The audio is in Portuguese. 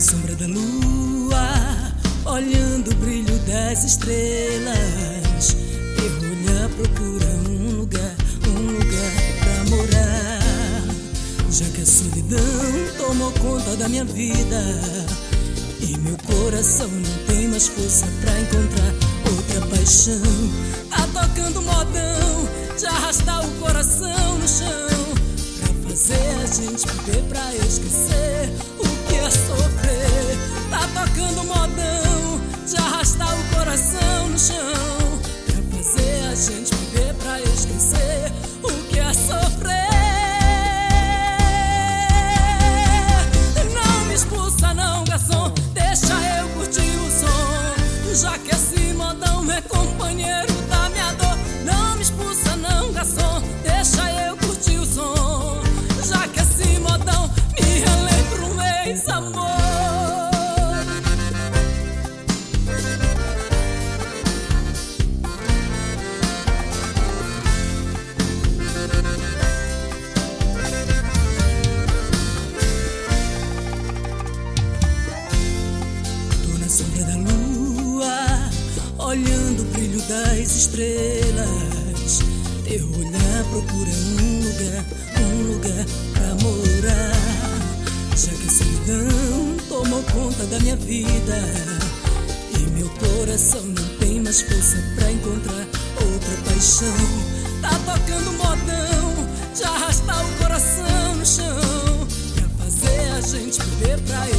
sombra da lua, olhando o brilho das estrelas, eu olhar procura um lugar pra morar. Já que a solidão tomou conta da minha vida e meu coração não tem mais força pra encontrar outra paixão, tá tocando modão de arrastar o coração no chão, pra fazer a gente viver, pra esquecer o que é sofrer. Tá tocando modão de arrastar o coração no chão, pra fazer a gente viver, pra esquecer o que é sofrer. Não me expulsa não, garçom, deixa eu curtir o som, já que esse modão é companheiro da minha dor. Não me expulsa não, garçom, deixa eu curtir o som, já que esse modão me relembra um ex-amor. Tô na sombra da lua, olhando o brilho das estrelas, teu olhar procura um lugar pra morar. Já que a solidão tomou conta da minha vida e meu coração não tem mais força pra encontrar outra paixão, tá tocando modão de arrastar o coração no chão, pra fazer a gente viver, pra